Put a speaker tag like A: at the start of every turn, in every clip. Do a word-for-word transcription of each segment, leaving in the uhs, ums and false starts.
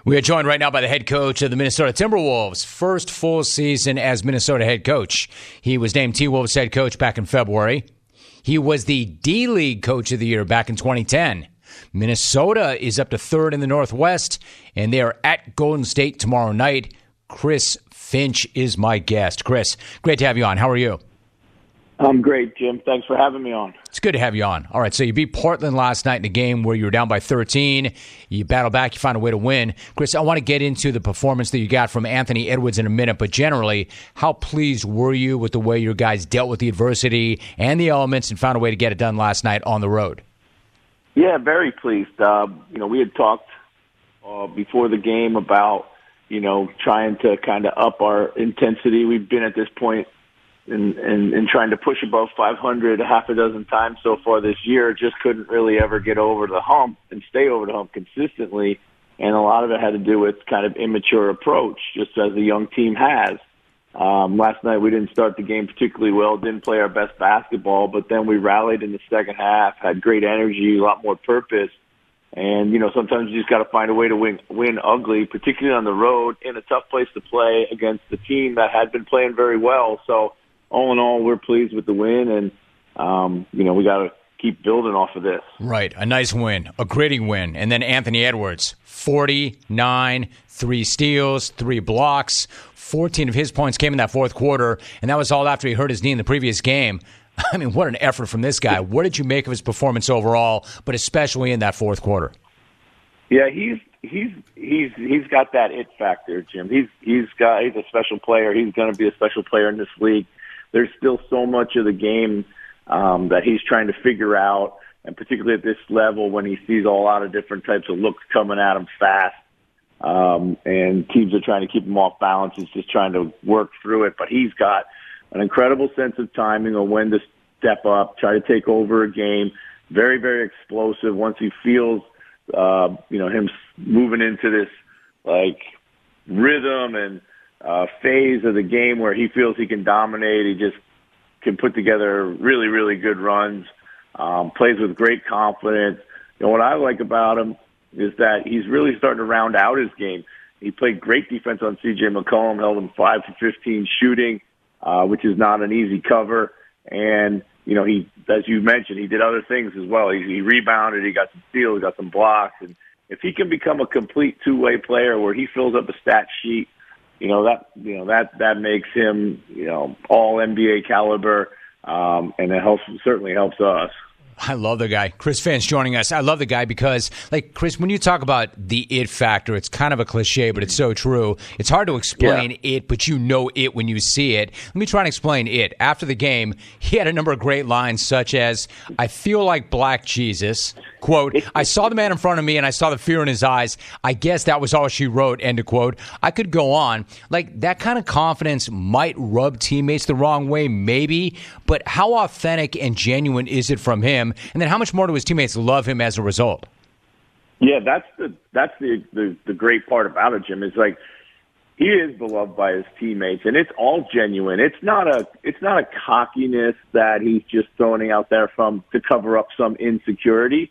A: We are joined right now by the head coach of the Minnesota Timberwolves, first full season as Minnesota head coach. He was named T-Wolves head coach back in February. He was the D-League coach of the year back in twenty ten. Minnesota is up to third in the Northwest, and they are at Golden State tomorrow night. Chris Finch is my guest. Chris, great to have you on. How are you?
B: I'm great, Jim. Thanks for having me on.
A: It's good to have you on. All right, so you beat Portland last night in a game where you were down by thirteen. You battle back, you find a way to win. Chris, I want to get into the performance that you got from Anthony Edwards in a minute, but generally, how pleased were you with the way your guys dealt with the adversity and the elements and found a way to get it done last night on the road?
B: Yeah, very pleased. Uh, you know, we had talked uh, before the game about, you know, trying to kind of up our intensity. We've been at this point and, and, and trying to push above five hundred a half a dozen times so far this year, just couldn't really ever get over the hump and stay over the hump consistently. And a lot of it had to do with kind of immature approach, just as a young team has. Um, last night we didn't start the game particularly well, didn't play our best basketball, but then we rallied in the second half, had great energy, a lot more purpose. And, you know, sometimes you just got to find a way to win, win ugly, particularly on the road in a tough place to play against a team that had been playing very well. So, all in all, we're pleased with the win, and, um, you know, we got to keep building off of this.
A: Right. A nice win, a gritty win. And then Anthony Edwards, forty-nine, three steals, three blocks. fourteen of his points came in that fourth quarter, and that was all after he hurt his knee in the previous game. I mean, what an effort from this guy. What did you make of his performance overall, but especially in that fourth quarter?
B: Yeah, he's he's he's he's got that it factor, Jim. He's he's got he's a special player. He's going to be a special player in this league. There's still so much of the game um, that he's trying to figure out, and particularly at this level when he sees a lot of different types of looks coming at him fast, um, and teams are trying to keep him off balance. He's just trying to work through it. But he's got an incredible sense of timing on when to step up, try to take over a game. Very, very explosive. Once he feels, uh, you know, him moving into this like rhythm and Uh, phase of the game where he feels he can dominate. He just can put together really, really good runs, um, plays with great confidence. You know, what I like about him is that he's really starting to round out his game. He played great defense on C J McCollum, held him five for fifteen shooting, uh, which is not an easy cover. And, you know, he, as you mentioned, he did other things as well. He, he rebounded, he got some steals, he got some blocks. And if he can become a complete two-way player where he fills up a stat sheet, You know, that, you know, that, that makes him, you know, all N B A caliber. Um, and it helps, certainly helps us.
A: I love the guy. Chris Finch joining us. I love the guy because, like, Chris, when you talk about the it factor, it's kind of a cliche, but it's so true. It's hard to explain yeah. it, but you know it when you see it. Let me try and explain it. After the game, he had a number of great lines such as, I feel like Black Jesus. Quote, I saw the man in front of me and I saw the fear in his eyes. I guess that was all she wrote, end of quote. I could go on. Like, that kind of confidence might rub teammates the wrong way, maybe, but how authentic and genuine is it from him? And then how much more do his teammates love him as a result?
B: Yeah, that's the that's the, the, the great part about it, Jim. It's like he is beloved by his teammates, and it's all genuine. It's not a it's not a cockiness that he's just throwing out there from to cover up some insecurity.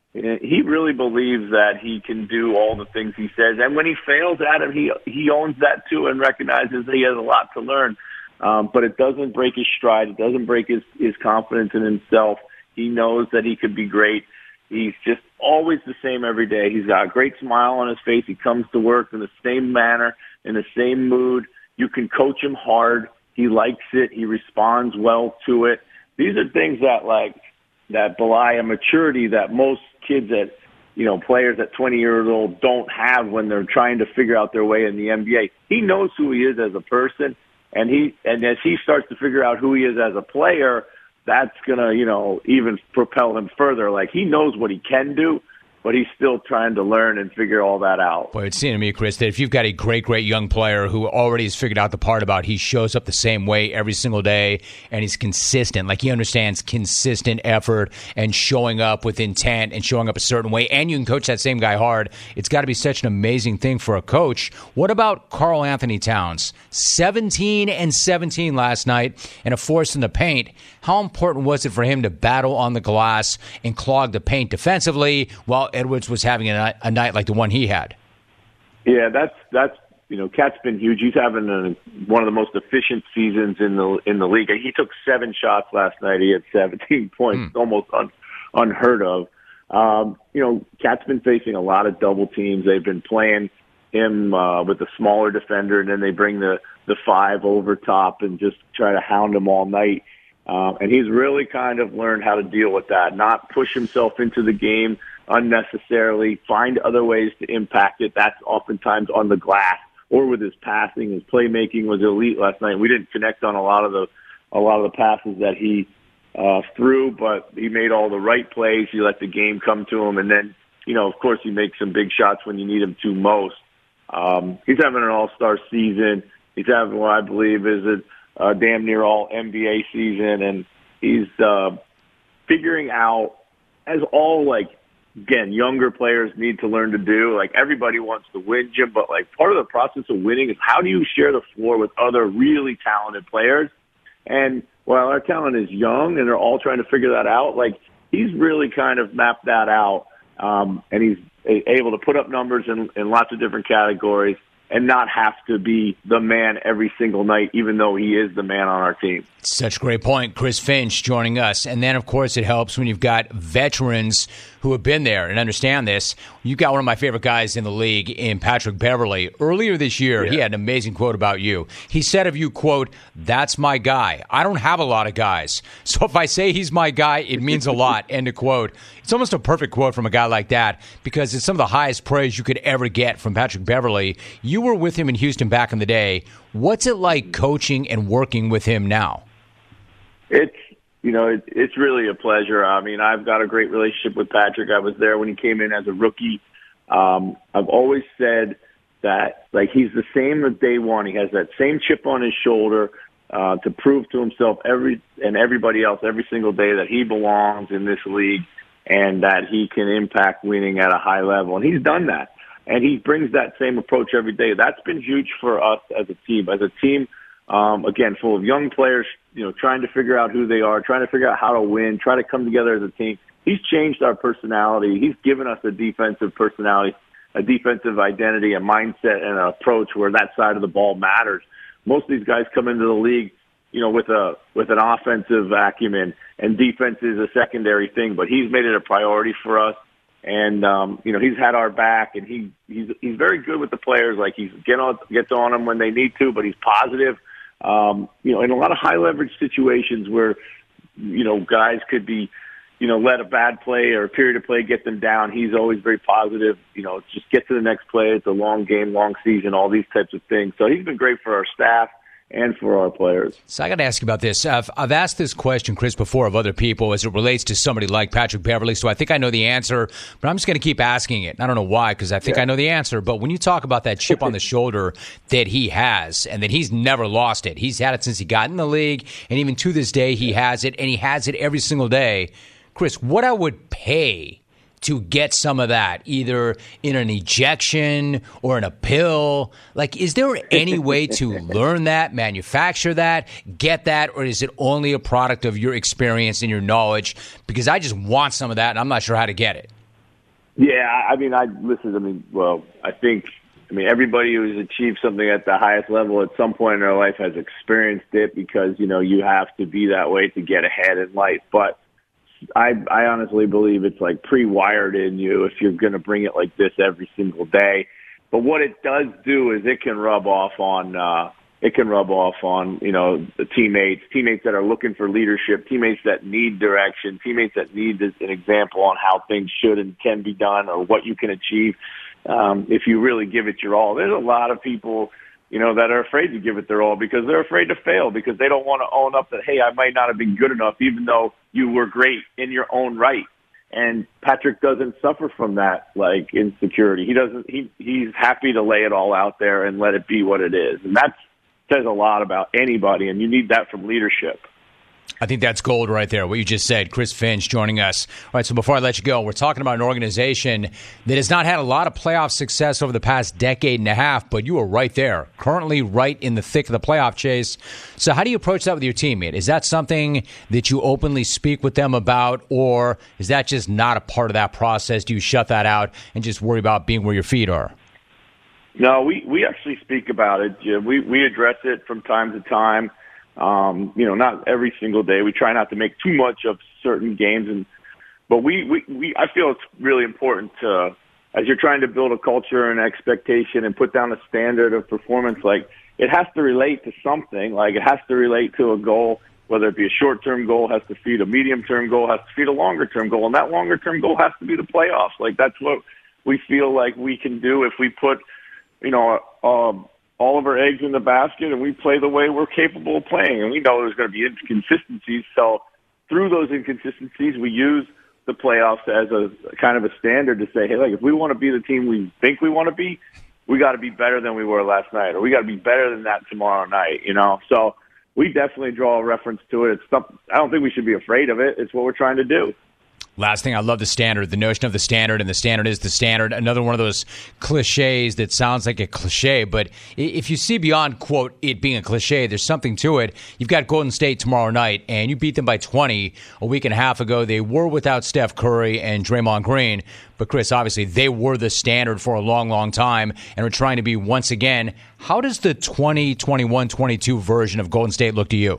B: He really believes that he can do all the things he says, and when he fails at it, he he owns that too and recognizes that he has a lot to learn. Um, but it doesn't break his stride. It doesn't break his his confidence in himself. He knows that he could be great. He's just always the same every day. He's got a great smile on his face. He comes to work in the same manner, in the same mood. You can coach him hard. He likes it. He responds well to it. These are things that like that belie a maturity that most kids at, you know, players at twenty years old don't have when they're trying to figure out their way in the N B A. He knows who he is as a person, and he and as he starts to figure out who he is as a player, that's going to, you know, even propel him further. Like, he knows what he can do, but he's still trying to learn and figure all that out.
A: Boy, it seemed to me, Chris, that if you've got a great, great young player who already has figured out the part about he shows up the same way every single day and he's consistent, like he understands consistent effort and showing up with intent and showing up a certain way, and you can coach that same guy hard, it's got to be such an amazing thing for a coach. What about Karl Anthony Towns? seventeen and seventeen last night and a force in the paint. How important was it for him to battle on the glass and clog the paint defensively while Edwards was having a night, a night like the one he had?
B: Yeah, that's that's you know, Cat's been huge. He's having a, one of the most efficient seasons in the in the league. He took seven shots last night. He had seventeen points, mm. almost un, unheard of. Um, you know, Cat's been facing a lot of double teams. They've been playing him uh, with the smaller defender, and then they bring the the five over top and just try to hound him all night. Um, and he's really kind of learned how to deal with that, not push himself into the game unnecessarily, find other ways to impact it. That's oftentimes on the glass or with his passing. His playmaking was elite last night. We didn't connect on a lot of the a lot of the passes that he uh, threw, but he made all the right plays. He let the game come to him, and then, you know, of course, he makes some big shots when you need him to most. Um, he's having an all-star season. He's having what I believe is a uh, damn near all N B A season, and he's uh, figuring out, as all, like, again, younger players need to learn to do. Like, everybody wants to win, Jim, but, like, part of the process of winning is how do you share the floor with other really talented players? And while our talent is young and they're all trying to figure that out, like, he's really kind of mapped that out, um, and he's able to put up numbers in, in lots of different categories and not have to be the man every single night, even though he is the man on our team.
A: Such a great point. Chris Finch joining us. And then, of course, it helps when you've got veterans who have been there and understand this. You've got one of my favorite guys in the league in Patrick Beverley. Earlier this year, yeah. he had an amazing quote about you. He said of you, quote, "That's my guy. I don't have a lot of guys. So if I say he's my guy, it means a lot," end of quote. It's almost a perfect quote from a guy like that because it's some of the highest praise you could ever get from Patrick Beverley. You were with him in Houston back in the day. What's it like coaching and working with him now?
B: It's, you know, it, it's really a pleasure. I mean, I've got a great relationship with Patrick. I was there when he came in as a rookie. Um, I've always said that, like, he's the same as day one. He has that same chip on his shoulder uh, to prove to himself every and everybody else every single day that he belongs in this league and that he can impact winning at a high level. And he's done that. And he brings that same approach every day. That's been huge for us as a team. As a team, um, again, full of young players, you know, trying to figure out who they are, trying to figure out how to win, try to come together as a team. He's changed our personality. He's given us a defensive personality, a defensive identity, a mindset, and an approach where that side of the ball matters. Most of these guys come into the league, you know, with a with an offensive acumen, and defense is a secondary thing. But he's made it a priority for us. And, um, you know, he's had our back, and he, he's he's very good with the players. Like, he get on, gets on them when they need to, but he's positive. Um, you know, in a lot of high-leverage situations where, you know, guys could be, you know, let a bad play or a period of play get them down, he's always very positive. You know, just get to the next play. It's a long game, long season, all these types of things. So he's been great for our staff and for our players.
A: So I got to ask you about this. I've, I've asked this question, Chris, before of other people as it relates to somebody like Patrick Beverley, so I think I know the answer, but I'm just going to keep asking it. I don't know why, because I think yeah. I know the answer, but when you talk about that chip on the shoulder that he has and that he's never lost it, he's had it since he got in the league, and even to this day he has it, and he has it every single day. Chris, what I would pay to get some of that, either in an ejection or in a pill? Like, is there any way to learn that, manufacture that, get that, or is it only a product of your experience and your knowledge? Because I just want some of that, and I'm not sure how to get it.
B: Yeah, I mean, I listen, I mean, well, I think, I mean, everybody who's achieved something at the highest level at some point in their life has experienced it because, you know, you have to be that way to get ahead in life. But I, I honestly believe it's like pre-wired in you if you're going to bring it like this every single day. But what it does do is it can rub off on, uh, it can rub off on, you know, the teammates, teammates that are looking for leadership, teammates that need direction, teammates that need an example on how things should and can be done or what you can achieve. Um, if you really give it your all. There's a lot of people, you know, that are afraid to give it their all because they're afraid to fail because they don't want to own up that, hey, I might not have been good enough even though you were great in your own right. And Patrick doesn't suffer from that, like, insecurity. He doesn't, he, he's happy to lay it all out there and let it be what it is. And that says a lot about anybody, and you need that from leadership.
A: I think that's gold right there, what you just said. Chris Finch joining us. All right, so before I let you go, we're talking about an organization that has not had a lot of playoff success over the past decade and a half, but you are right there, currently right in the thick of the playoff chase. So how do you approach that with your teammate? Is that something that you openly speak with them about, or is that just not a part of that process? Do you shut that out and just worry about being where your feet are?
B: No, we, we actually speak about it, Jim. We, we address it from time to time. Um, you know, not every single day. We try not to make too much of certain games, and but we, we, we I feel it's really important to, as you're trying to build a culture and expectation and put down a standard of performance, like it has to relate to something. Like it has to relate to a goal, whether it be a short-term goal, has to feed a medium-term goal, has to feed a longer-term goal, and that longer-term goal has to be the playoffs. Like that's what we feel like we can do if we put, you know, um, all of our eggs in the basket and we play the way we're capable of playing. And we know there's going to be inconsistencies. So through those inconsistencies, we use the playoffs as a kind of a standard to say, hey, like if we want to be the team we think we want to be, we got to be better than we were last night, or we got to be better than that tomorrow night, you know? So we definitely draw a reference to it. It's something, I don't think we should be afraid of it. It's what we're trying to do.
A: Last thing, I love the standard, the notion of the standard, and the standard is the standard. Another one of those cliches that sounds like a cliche, but if you see beyond, quote, it being a cliche, there's something to it. You've got Golden State tomorrow night, and you beat them by twenty a week and a half ago. They were without Steph Curry and Draymond Green, but Chris, obviously, they were the standard for a long, long time and are trying to be once again. How does the twenty, twenty-one, twenty-two version of Golden State look to you?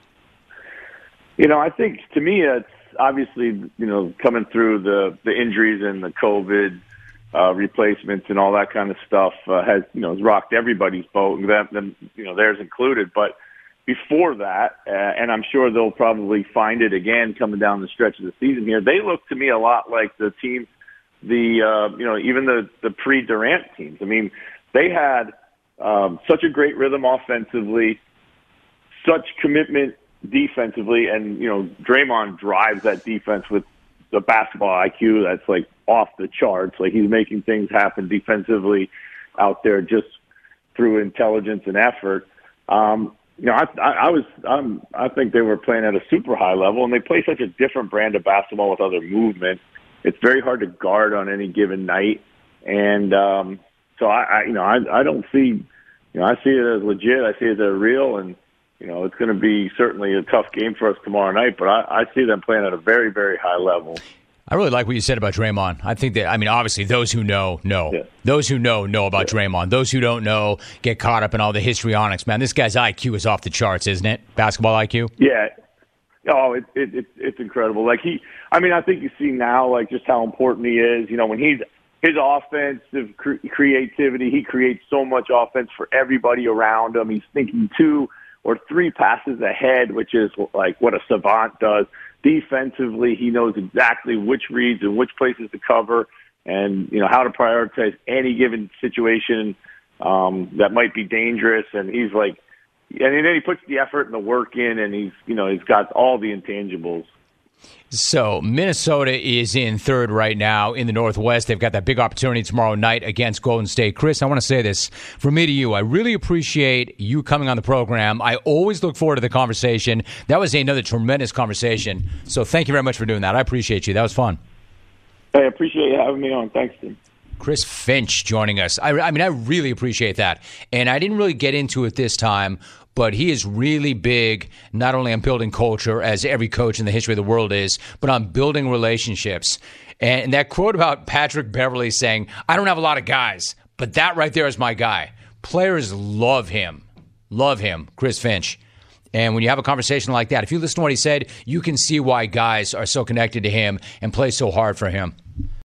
B: You know, I think to me it's obviously, you know, coming through the, the injuries and the COVID uh, replacements and all that kind of stuff uh, has, you know, has rocked everybody's boat, and that, them, you know, theirs included. But before that, uh, and I'm sure they'll probably find it again coming down the stretch of the season here, they look to me a lot like the team, the, uh, you know, even the, the pre-Durant teams. I mean, they had um, such a great rhythm offensively, such commitment defensively, and you know Draymond drives that defense with the basketball I Q that's like off the charts. Like he's making things happen defensively out there just through intelligence and effort. Um, you know, I, I, I was I'm, I think they were playing at a super high level, and they play such a different brand of basketball with other movement. It's very hard to guard on any given night, and um, so I, I you know I, I don't see you know I see it as legit. I see it as real, and you know, it's going to be certainly a tough game for us tomorrow night, but I, I see them playing at a very, very high level.
A: I really like what you said about Draymond. I think that, I mean, obviously, those who know, know. Yeah. Those who know, know about yeah. Draymond. Those who don't know get caught up in all the histrionics. Man, this guy's I Q is off the charts, isn't it? Basketball I Q?
B: Yeah. Oh, it, it, it, it's incredible. Like, he, I mean, I think you see now, like, just how important he is. You know, when he's, his offensive cre- creativity, he creates so much offense for everybody around him. He's thinking two or three passes ahead, which is like what a savant does. Defensively, he knows exactly which reads and which places to cover, and you know how to prioritize any given situation um, that might be dangerous. And he's like, and then he puts the effort and the work in, and he's you know he's got all the intangibles.
A: So Minnesota is in third right now in the Northwest. They've got that big opportunity tomorrow night against Golden State. Chris, I want to say this from me to you. I really appreciate you coming on the program. I always look forward to the conversation. That was another tremendous conversation. So thank you very much for doing that. I appreciate you. That was fun.
B: I appreciate you having me on. Thanks, Tim.
A: Chris Finch joining us. I, I mean, I really appreciate that. And I didn't really get into it this time, but he is really big, not only on building culture, as every coach in the history of the world is, but on building relationships. And that quote about Patrick Beverley saying, I don't have a lot of guys, but that right there is my guy. Players love him. Love him, Chris Finch. And when you have a conversation like that, if you listen to what he said, you can see why guys are so connected to him and play so hard for him.